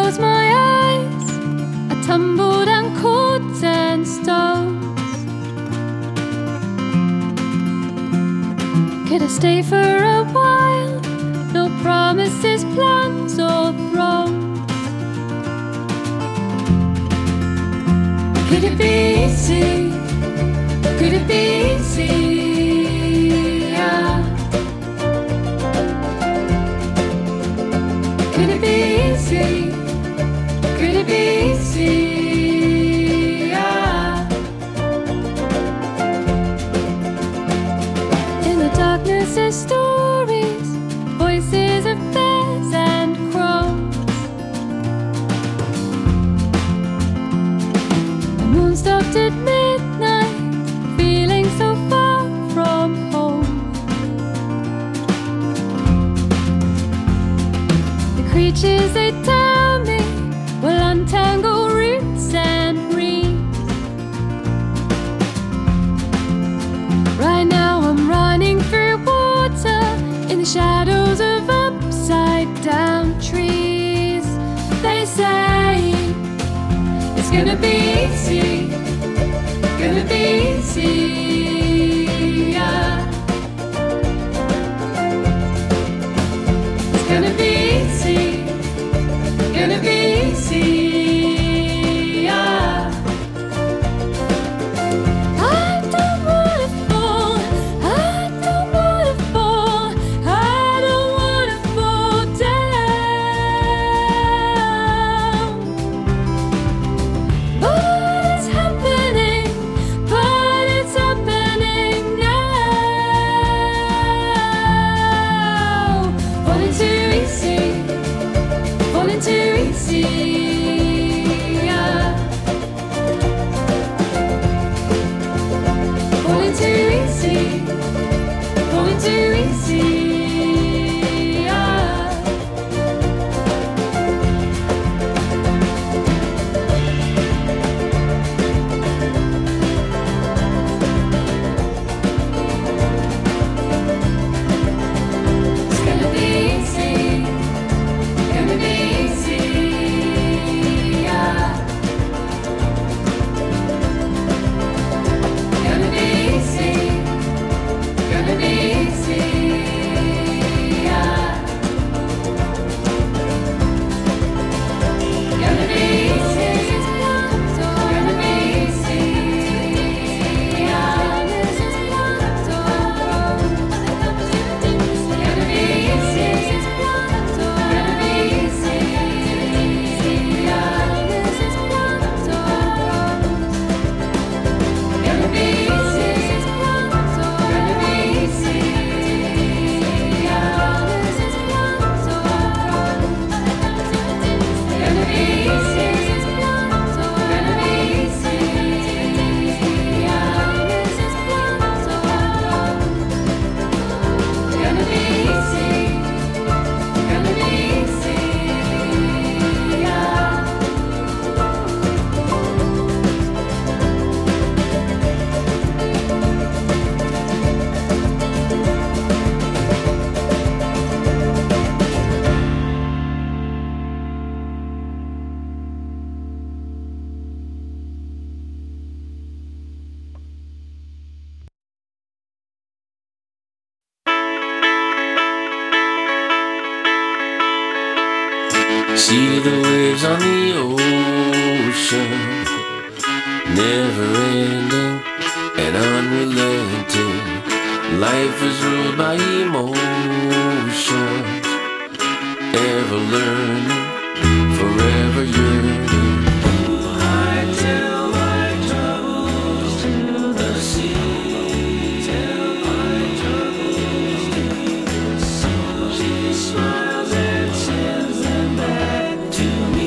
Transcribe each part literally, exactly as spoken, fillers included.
close my eyes, I tumble down cords and stones. Could I stay for a while? No promises, plans or thrones. Could it be easy? Could it be easy? Yeah. Could it be easy? Could it be easy? Yeah. In the darkness there's stories, voices of bears and crows. The moon stopped at midnight, feeling so far from home. The creatures they tell me will untangle roots and reeds. Right now I'm running through water in the shadows of upside down trees. They say it's gonna be easy, gonna be easy, yeah. It's gonna be easy, gonna be easy, yeah. I don't wanna fall, I don't wanna fall, I don't wanna fall down. But it's happening, but it's happening now. Falling too easy, falling too easy. Yeah. Falling too easy, falling too easy. Yeah. It's gonna be easy, gonna be easy, yeah. Gonna be easy, gonna be easy, yeah. Gonna be easy, gonna be easy, yeah. Gonna be easy, gonna be easy, yeah. Gonna be easy, gonna be easy, yeah. Gonna be easy, gonna be easy, yeah. Gonna be easy, gonna be easy, yeah. See the waves on the ocean, never ending and unrelenting. Life is ruled by emotions, ever learning, forever yearning. I tell my troubles to the sea, tell my troubles to the sea. She smiles and sends them back to me.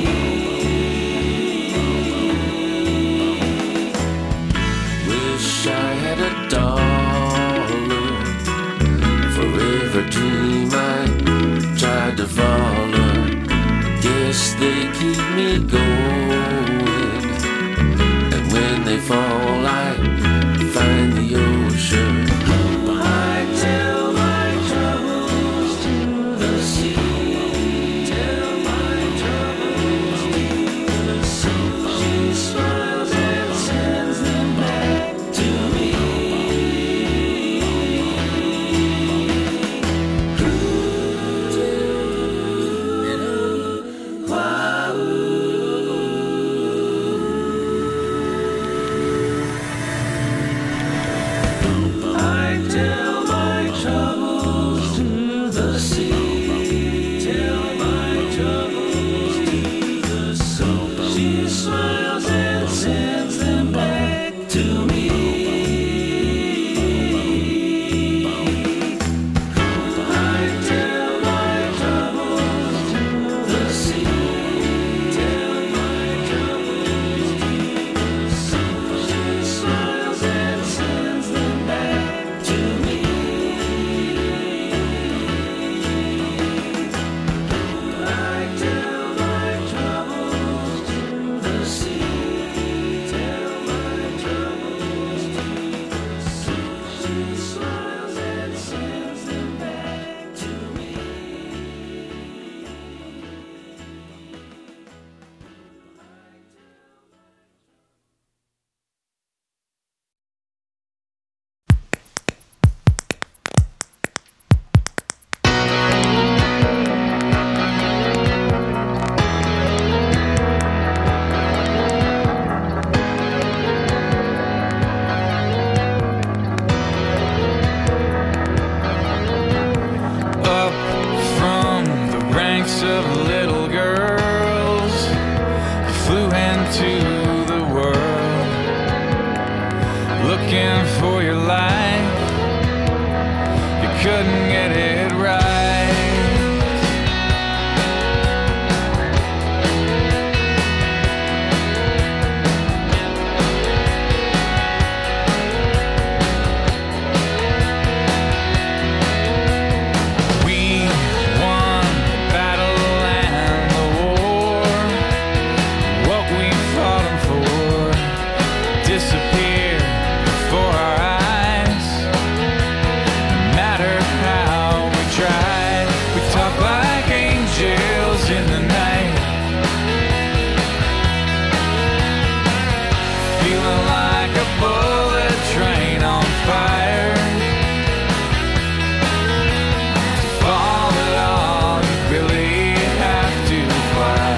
Wish I had a dollar for every dream I tried to follow. Guess they keep me going, and when they fall I find the ocean. I tell my troubles to the sea, tell my troubles smiles and sends them back to me. I tell my troubles to the sea. Tell my troubles to the sea. She smiles and sends them back to me. I tell my troubles to the sea. Tell my troubles to the sea. She smiles and sends them back to me. Up from the ranks of little girls, you flew into the world, looking for your life. You couldn't get it right. We won the battle and the war. What we fought for disappeared before our eyes. No matter how we tried, we talk like angels in the night, feeling like a bullet train on fire. To fall at all, you really have to fly.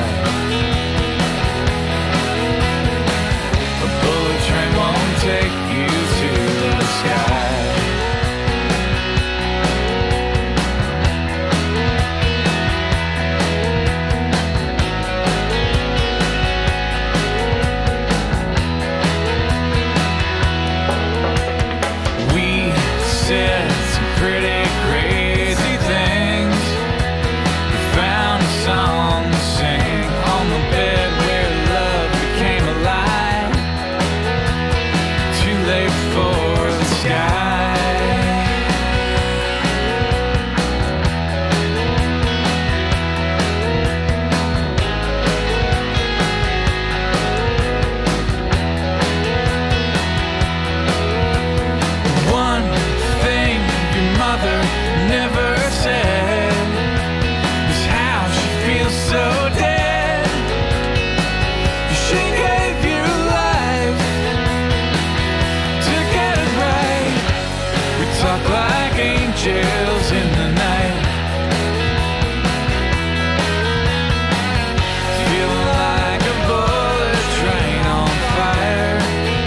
A bullet train won't take you to the sky. We said some pretty crazy things. We found a song to sing on the bed where love became alive. Too late for the sky. One thing your mother never said is how she feels so dead. She gave you life to get it right. We talk like angels in the night, feeling like a bullet train on fire.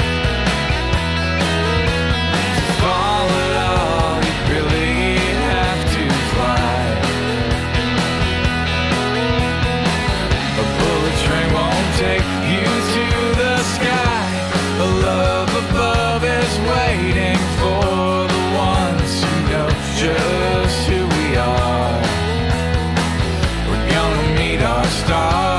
To fall at all, you really have to fly. A bullet train won't take you to the sky. The love above is waiting for the ones who know just who we are. We're gonna meet our stars.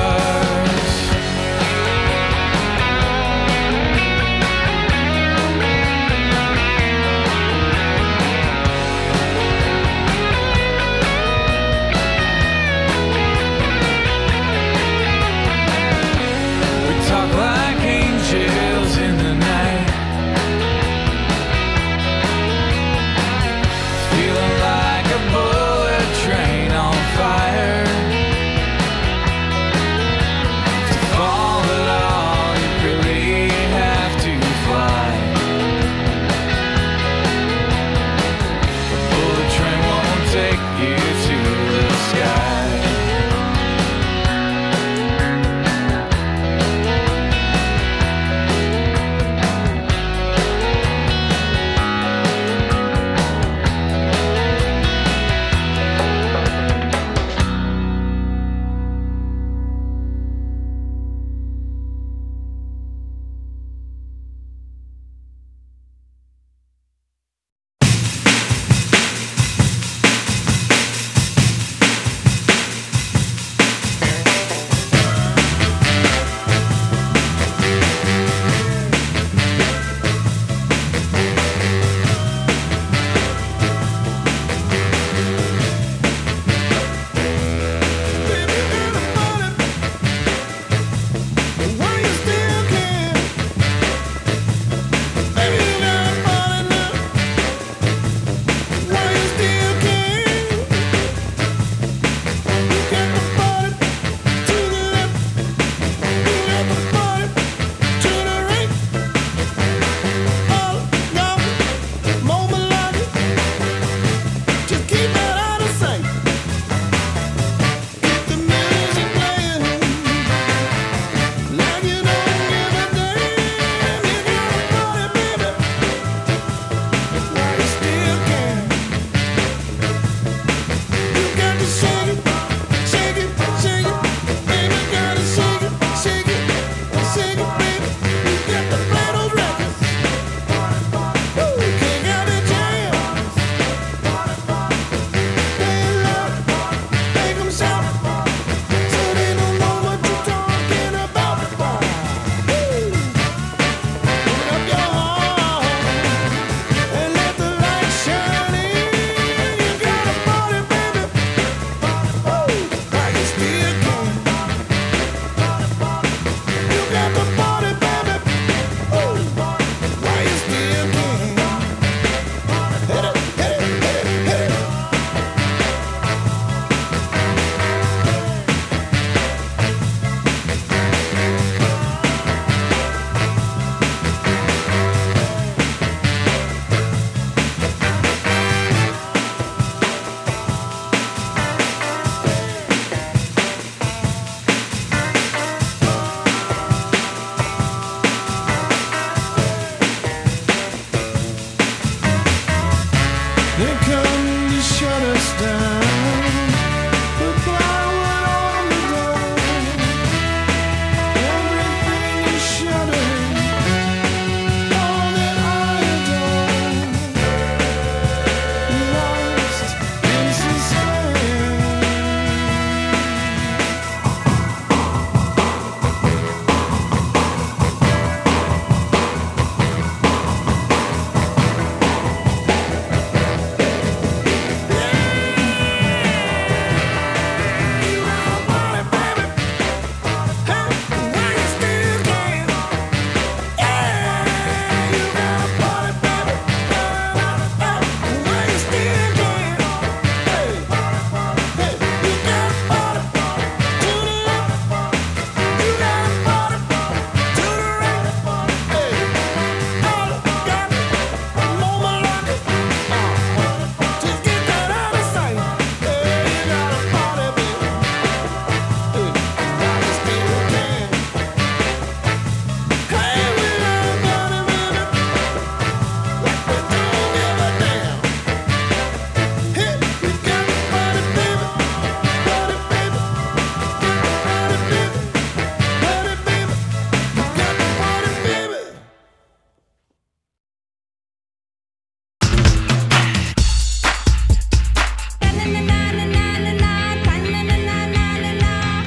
We talk like angels in the night, feeling like a bullet train on fire.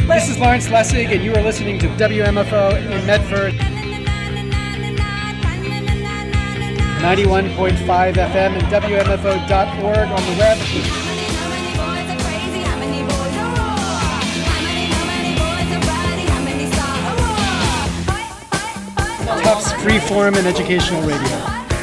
This is Lawrence Lessig, and you are listening to W M F O in Medford, ninety-one point five F M and W M F O dot org on the web. Tufts Freeform and Educational Radio.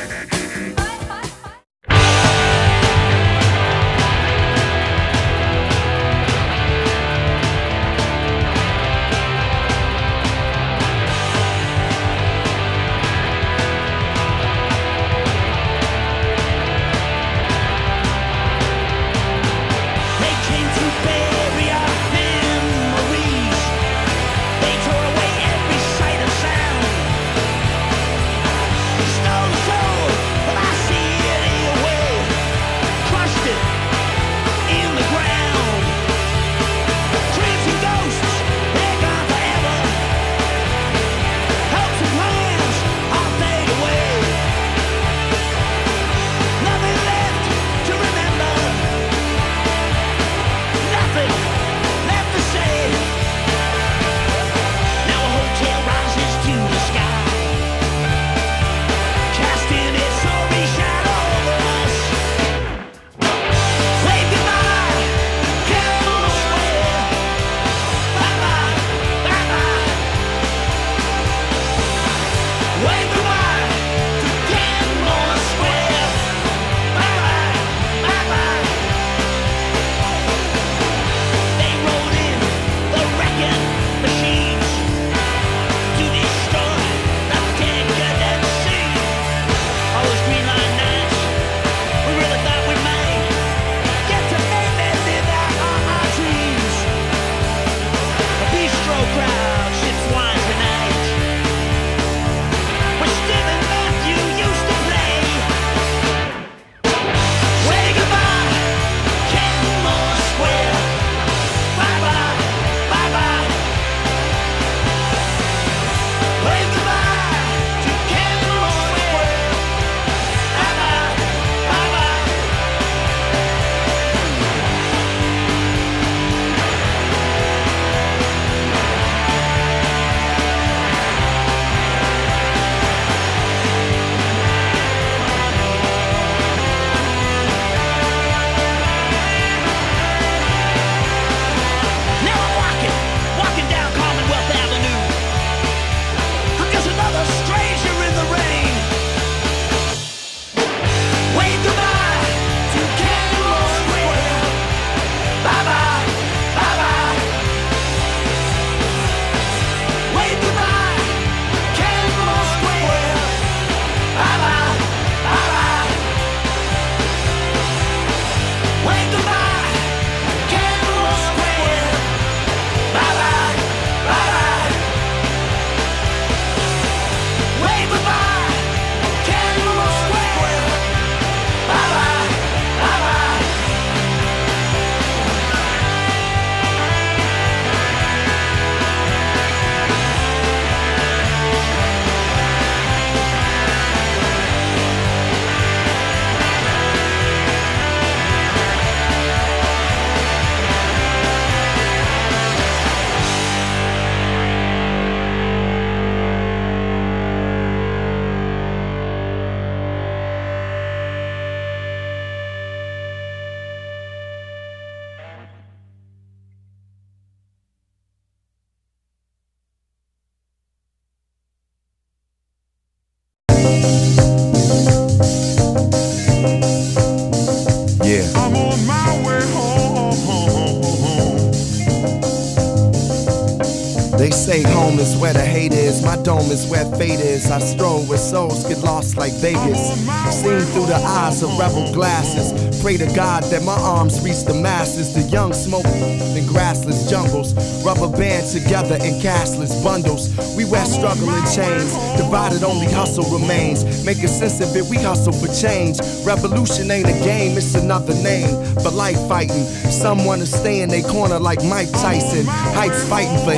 They say home is where the hate is, my dome is where fate is. I stroll where souls get lost like Vegas, seen through the eyes of rebel glasses. Pray to God that my arms reach the masses. The young smoke in grassless jungles, rubber band together in cashless bundles. We wear struggle in chains, divided only hustle remains. Making sense of it, we hustle for change. Revolution ain't a game, it's another name for life fighting. Some wanna stay in their corner like Mike Tyson. Hypes fighting for hits,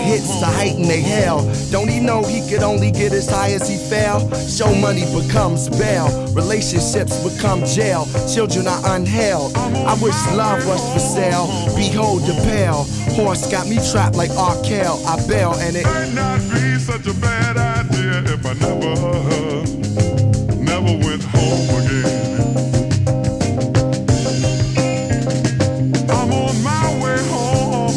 heighten they hell. Don't he know he could only get as high as he fell? Show money becomes bail, relationships become jail, children are unheld. I wish love was for sale, behold the pale horse got me trapped like R. Kell. I bail and it might not be such a bad idea if I never, never went home again. I'm on my way home.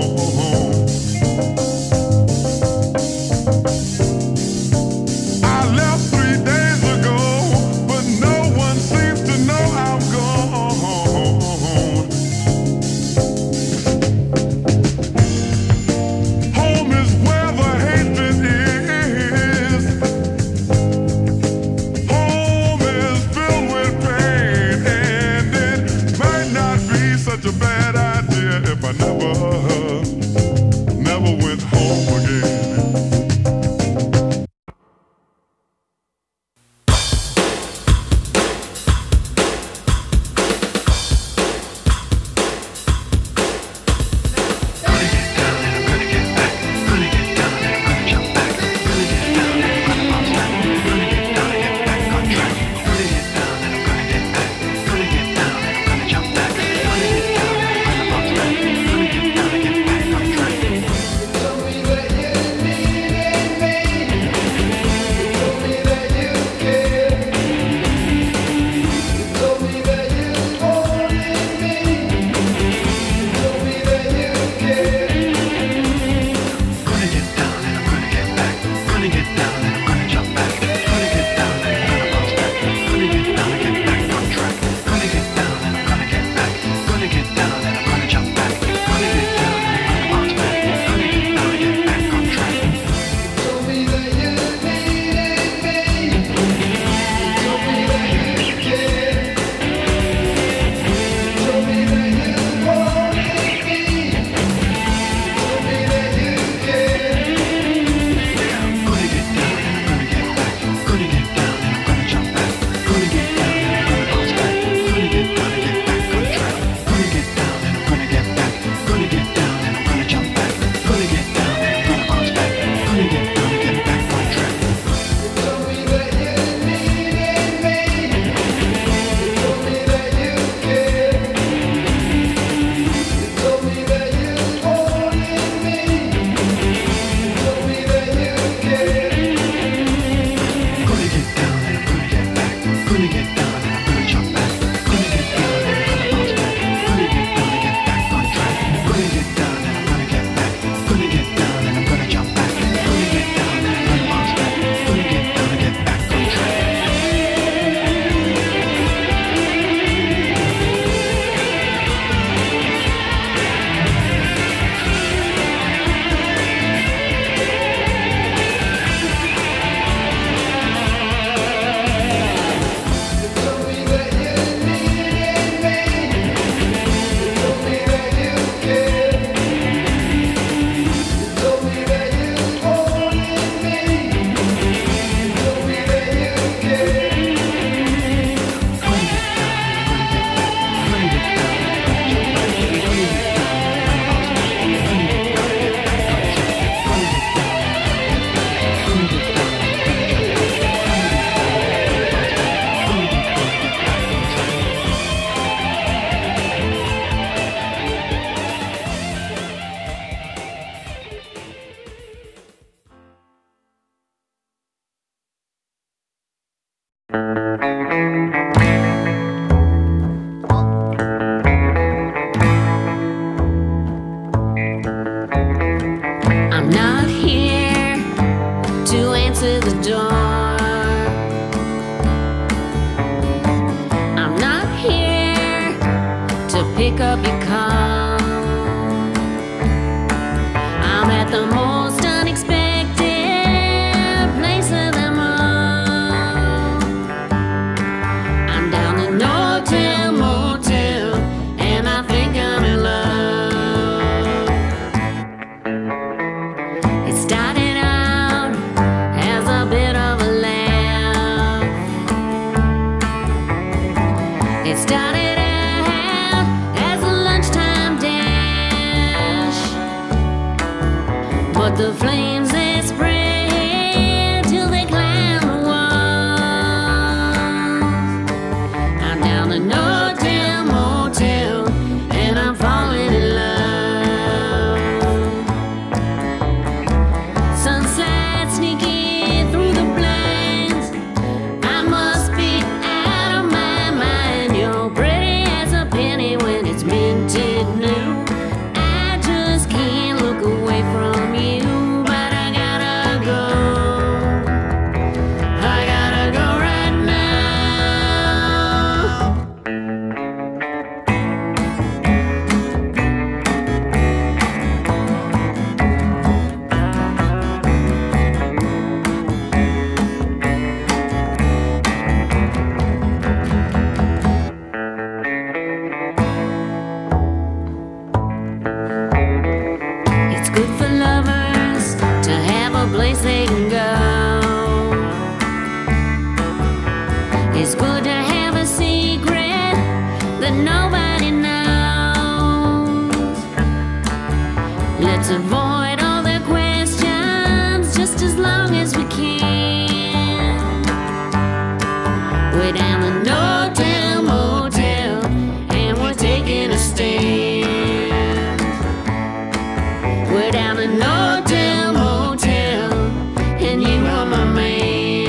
I left three days ago, but no one seems to know I'm gone. Home is where the hatred is. Home is filled with pain, and it might not be such a bad idea if I never, never went home again. pick up your call. I'm at the most unexpected place of them all. I'm down in no hotel motel, and I think I'm in love. It started out as a bit of a laugh. It started the flames they spread till they climb the walls. I'm down to Nortel Motel and I'm falling in love. Sunset sneaking through the blinds. I must be out of my mind. You're pretty as a penny when it's minted new. I just can't look away from you, but I gotta go. I gotta go right now. It's good for lovers to have a place they can go. It's good to have a secret that nobody knows. Let's avoid all the questions just as long as we can. We're down the Nortel Motel and we're taking a stand. We're down the Nortel Motel and you are my man.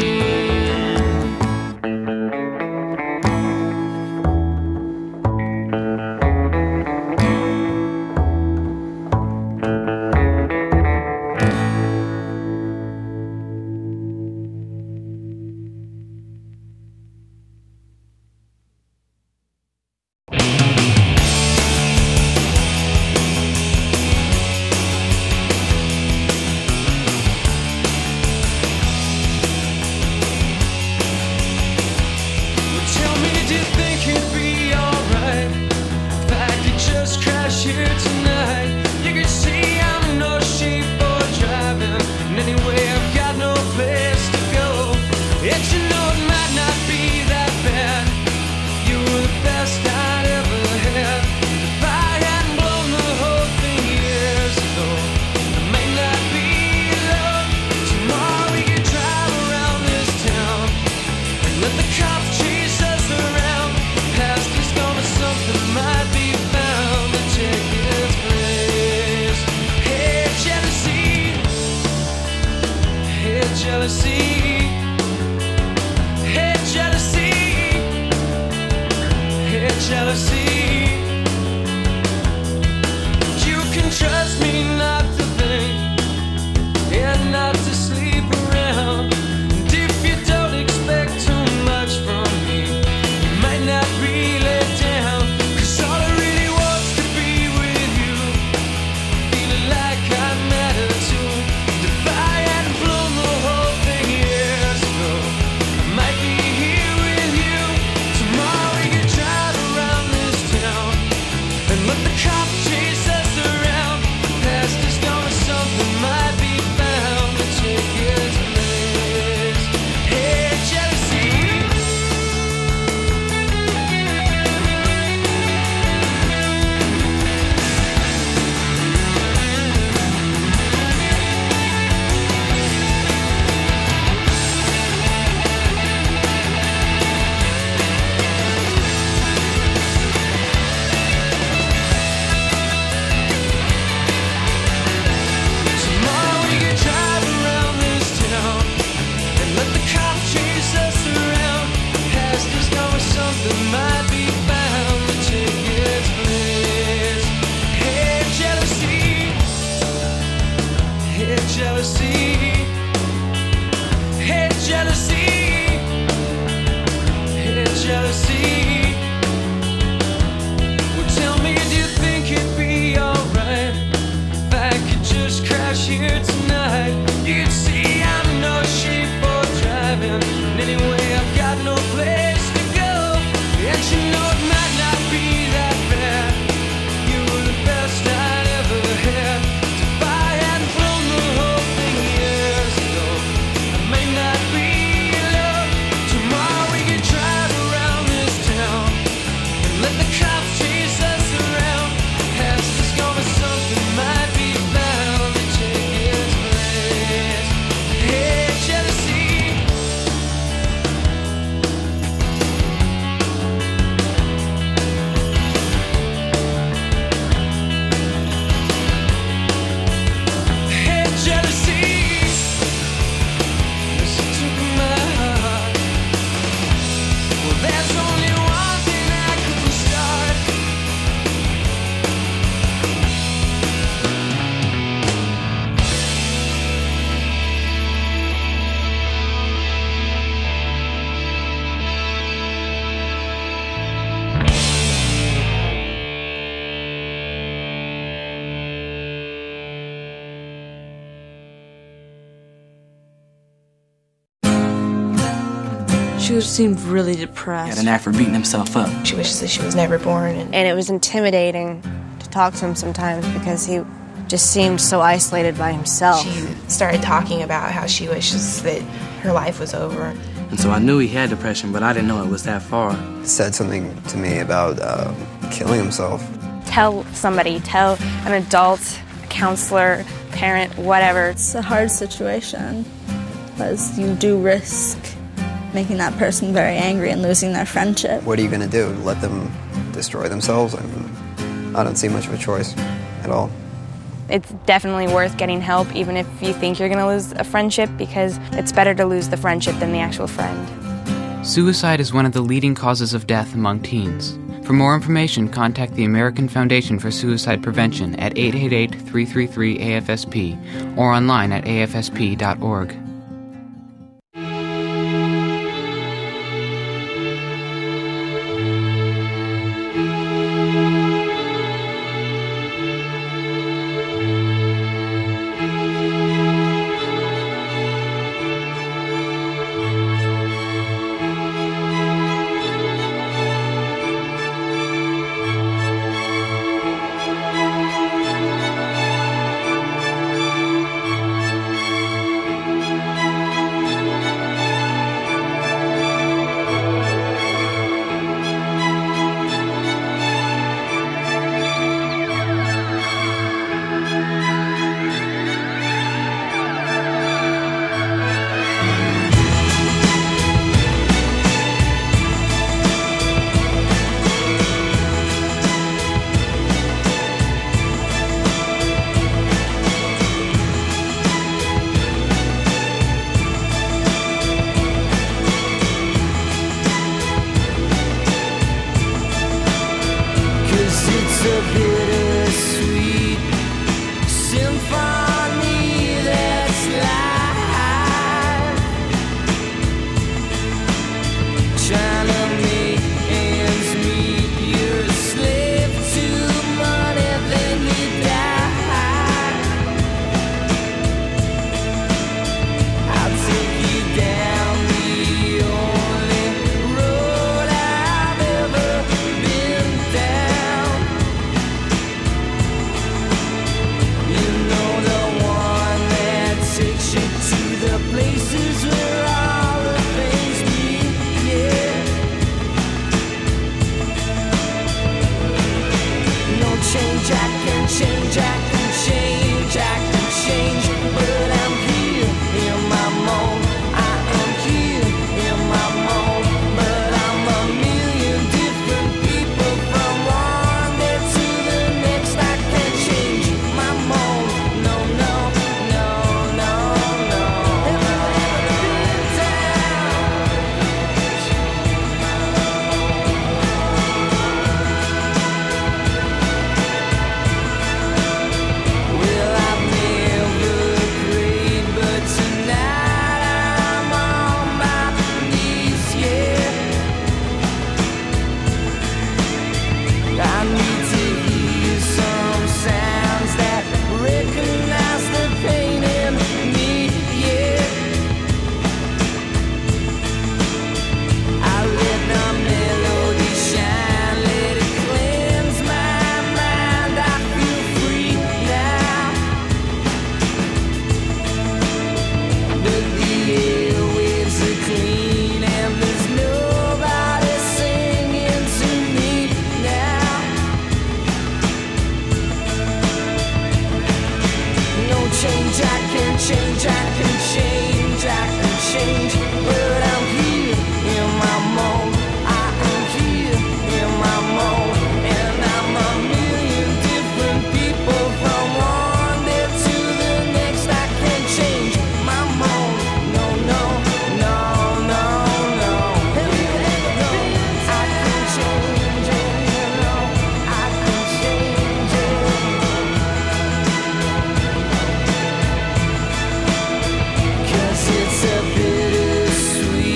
Tell me, do you think it'd be alright if I could just crash here tonight? You can see I'm in no shape for driving, and anyway I've got no place to go. Yet you know it might not be that bad. You were the best I'd ever had. If I hadn't blown the whole thing years ago, I may not be alone. Tomorrow we could drive around this town and let the cops chase us around. Past is gonna something might be found to take its place. Hey, jealousy. Hey, jealousy. Hey, jealousy. Hey, jealousy. You can trust me not to think and not to sleep around. And if you don't expect too much from me, you might not be let down. 'Cause all I really want's to be with you, feeling like I matter too. And if I hadn't blown the whole thing years ago, I might be here with you. Tomorrow we could drive around this town and let the cops chase us around. Past is gonna something might be found to take its place. Hey, jealousy. Tomorrow we could drive around this town and let the cops chase us around. Past is gonna something might be found to take its place. Hey, jealousy. Hey, jealousy. Hey, jealousy. Hey, jealousy. Well, tell me, do you think it'd be alright if I could just crash here tonight? You can see I'm in no shape for driving, and anyway I've got no place to go. And you know it might not be that bad. You were the best I'd ever had. If I hadn't blown the whole thing years ago, I may not be alone. Tomorrow we could drive around this town and let the cops chase us around. Past is gonna something might be found to take its place. She seemed really He depressed. had an knack for beating himself up. She wishes that she was never born. And, and it was intimidating to talk to him sometimes because he just seemed so isolated by himself. She started talking about how she wishes that her life was over. And so I knew he had depression, but I didn't know it was that far. Said something to me about uh, killing himself. Tell somebody, tell an adult, a counselor, parent, whatever. It's a hard situation because you do risk making that person very angry and losing their friendship. What are you going to do? Let them destroy themselves? I mean, I don't see much of a choice at all. It's definitely worth getting help, even if you think you're going to lose a friendship, because it's better to lose the friendship than the actual friend. Suicide is one of the leading causes of death among teens. For more information, contact the American Foundation for Suicide Prevention at eight eight eight, three three three, A F S P or online at A F S P dot org. It's a bittersweet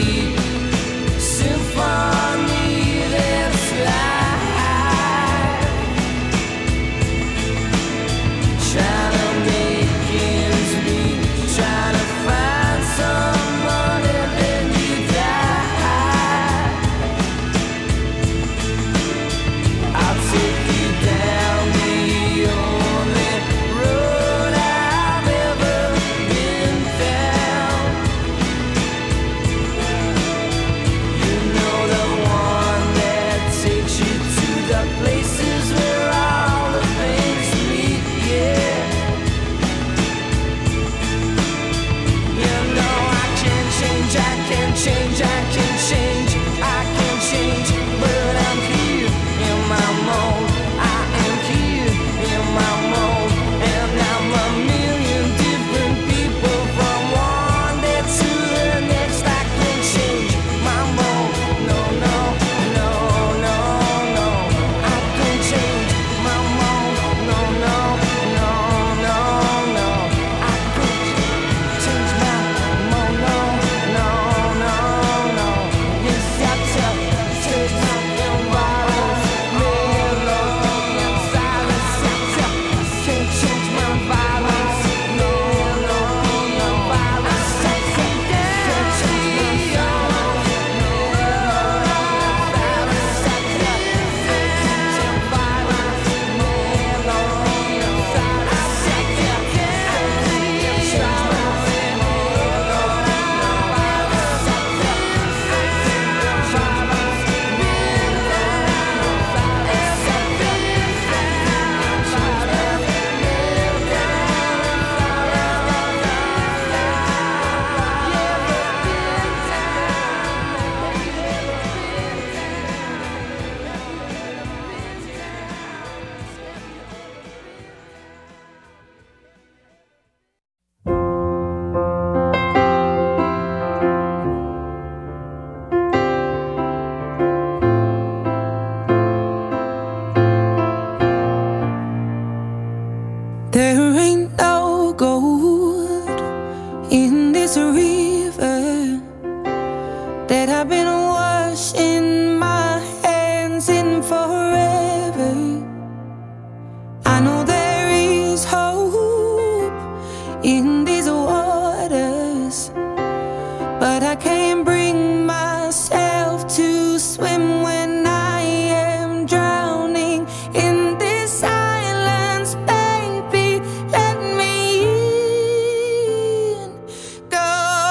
in this river that I've been washing my hands in forever. I know there is hope in these waters, but I can't bring myself to swim when I am drowning in this silence. Baby, let me in. Go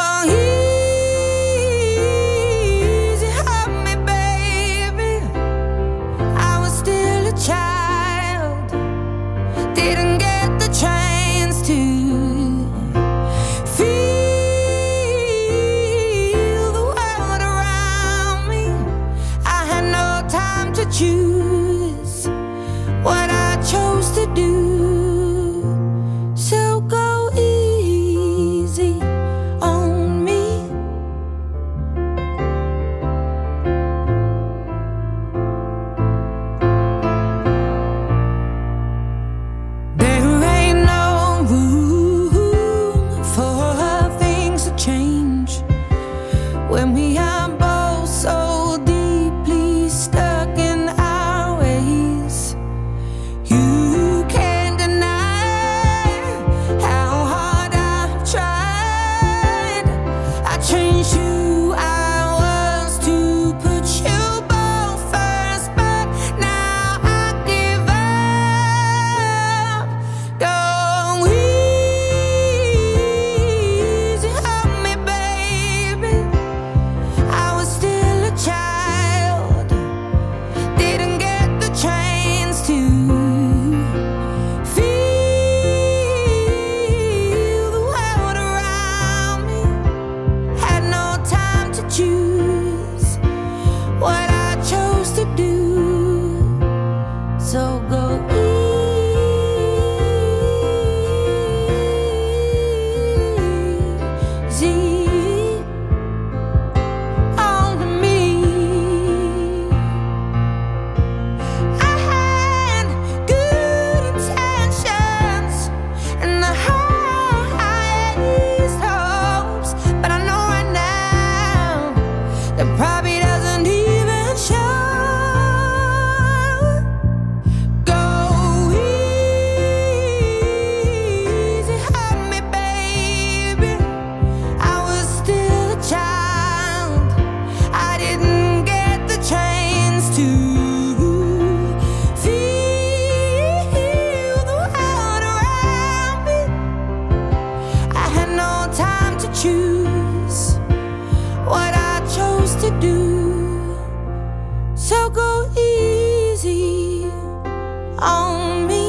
easy on me, baby. I was still a child, didn't get the chance to feel the world around me. I had no time to choose what I chose to do. So go easy on me. There ain't no room for things to change when we are both so deeply stuck in our ways. You can't deny how hard I've tried. I changed who I was to put you both first, but now I give up. Go easy on me, baby. I was still a child, didn't get the chance to feel the world around me. Had no time to choose what I chose to do. So go easy on me. I had good intentions and the highest hopes, but I know right now that probably doesn't even show. Go easy on me, baby. I was still a child, I didn't get the chance to feel the world around me. I had no time to choose what I chose to do. So go easy on me.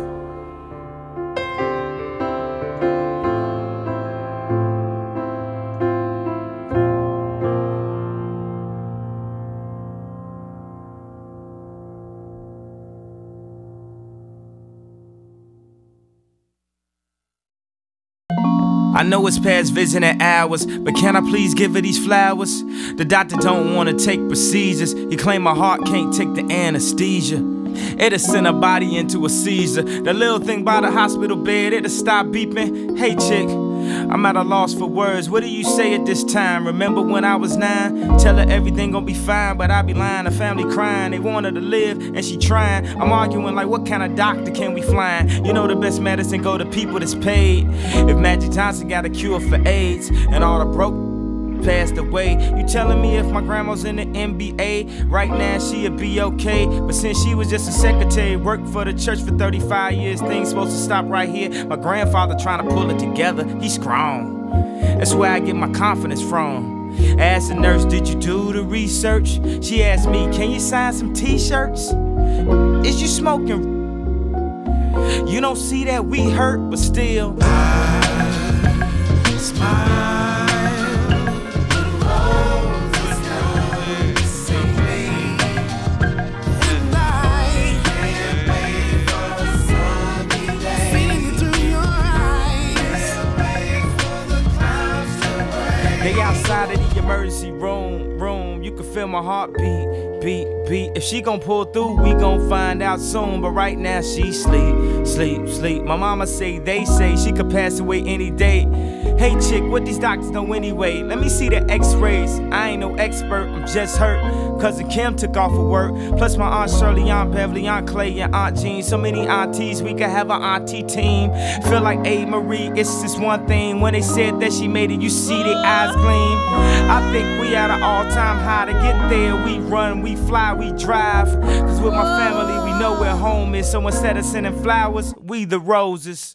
I know it's past visiting hours, but can I please give her these flowers? The doctor don't wanna take procedures. He claim my heart can't take the anesthesia. It'll send her body into a seizure. The little thing by the hospital bed, it'll stop beeping. Hey chick, I'm at a loss for words. What do you say at this time? Remember when I was nine? Tell her everything gon' be fine, but I be lying. The family crying, they want her to live, and she trying. I'm arguing like, what kind of doctor can we find? You know the best medicine go to people that's paid. If Magic Johnson got a cure for AIDS, and all the broke passed away, you telling me if my grandma's in the N B A right now she'd be okay? But since she was just a secretary, worked for the church for thirty-five years, things supposed to stop right here. My grandfather trying to pull it together, he's strong. That's where I get my confidence from. Asked the nurse, did you do the research? She asked me, can you sign some t-shirts? Is you smoking? You don't see that we hurt, but still I smile. They outside of the emergency room, room. You can feel my heartbeat, beat, beat. If she gon' pull through, we gon' find out soon. But right now she sleep, sleep, sleep. My mama say, they say she could pass away any day. Hey chick, what these doctors know anyway? Let me see the x-rays. I ain't no expert, I'm just hurt. Cousin Kim took off for work. Plus my Aunt Shirley, Aunt Beverly, Aunt Clay, and Aunt Jean. So many aunties, we could have an auntie team. Feel like A. Marie, it's just one thing. When they said that she made it, you see their eyes gleam. I think we at an all-time high. To get there, we run, we fly, we drive. Cause with my family, we know where home is. So instead of sending flowers, we the roses.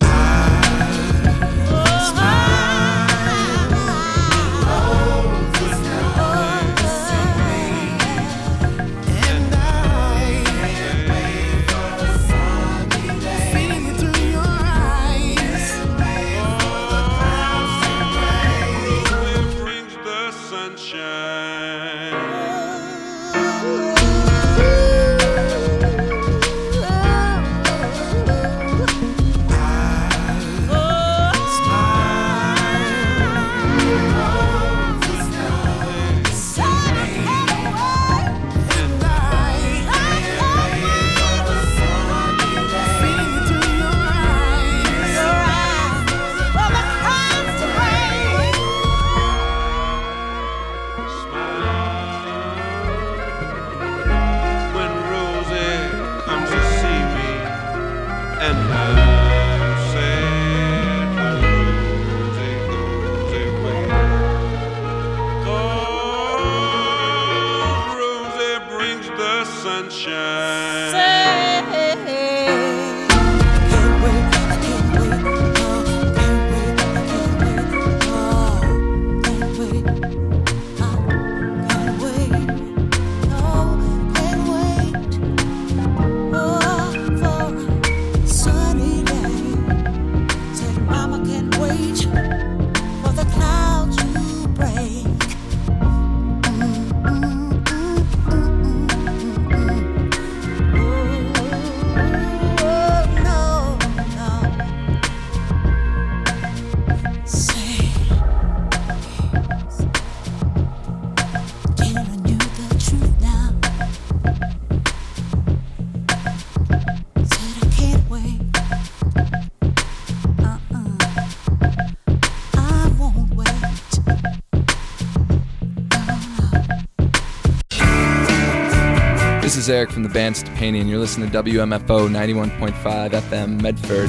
This is Eric from the band Stepani, and you're listening to W M F O ninety-one point five F M Medford.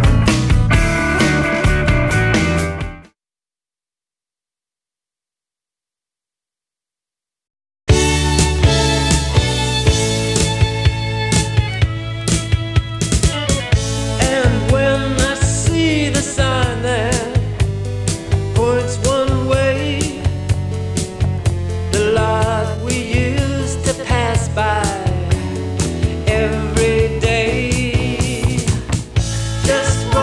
And when I see the sign that points one way, the light we used to pass by every day, just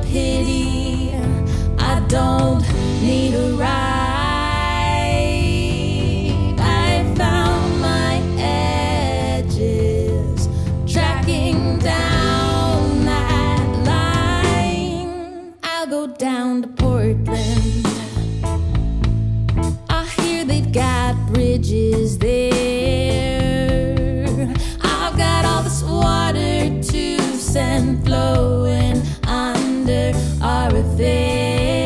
pity. I don't need a ride. I found my edges, tracking down that line. I'll go down to Portland. I hear they've got bridges there. I've got all this water to send flowing under our affair.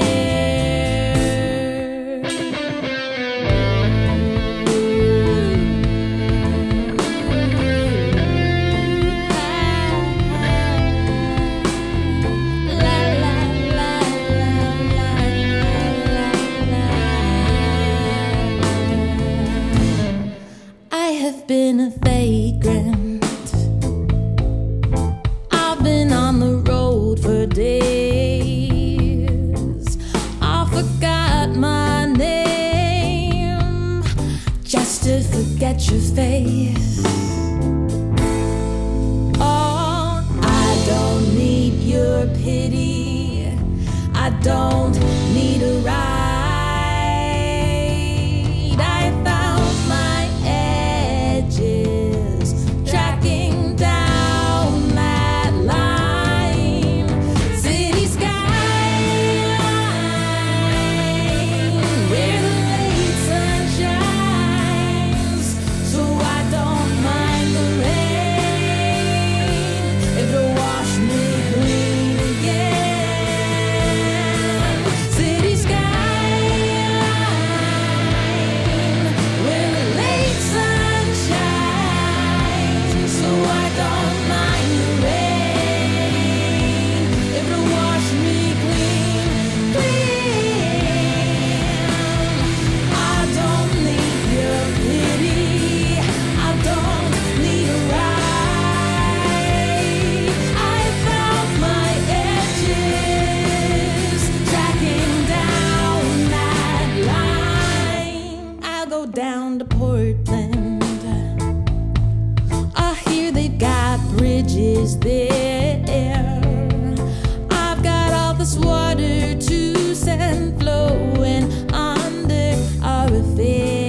I have been a vagrant. I've been on the road for days. I forgot my name just to forget your face. Oh, I don't need your pity. I don't need a ride. I found my edges, tracking down that line. City skyline, where the late sun shines. So I don't mind the rain if it wash me clean again. City skyline, where the late sun shines. So I don't mind the rain if it wash me clean, clean. I don't need your pity. I don't need a ride. I found my edges, tracking down that line. I'll go down to Portland. I hear they've got bridges there. I've got all this water to send flowing under our affair.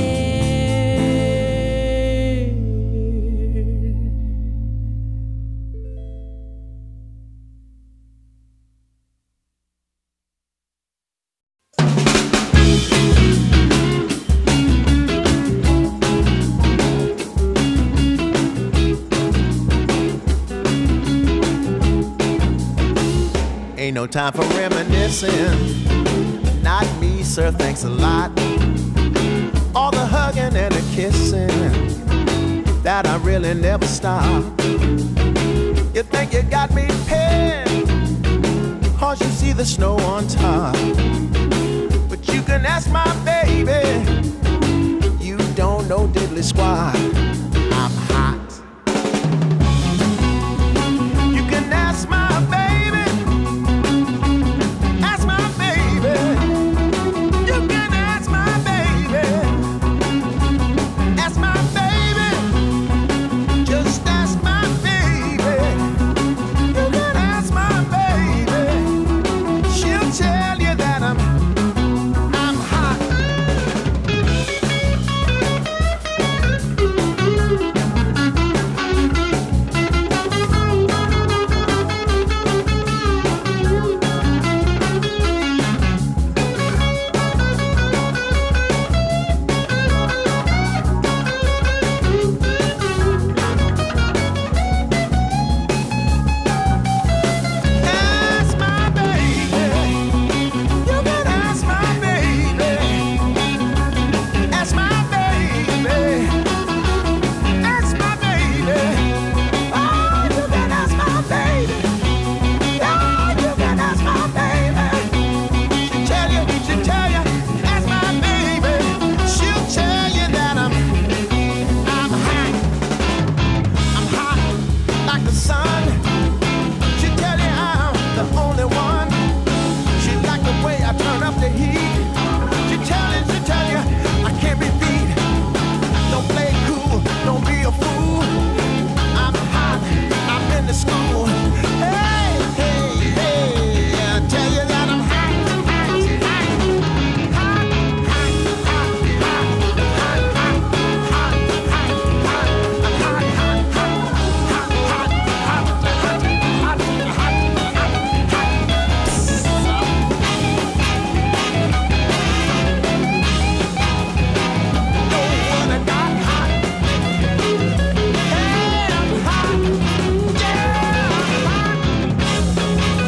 Ain't no time for reminiscing. Not me, sir, thanks a lot. All the hugging and the kissing that I really never stop. You think you got me pinned, cause you see the snow on top. But you can ask my baby, you don't know diddly squat.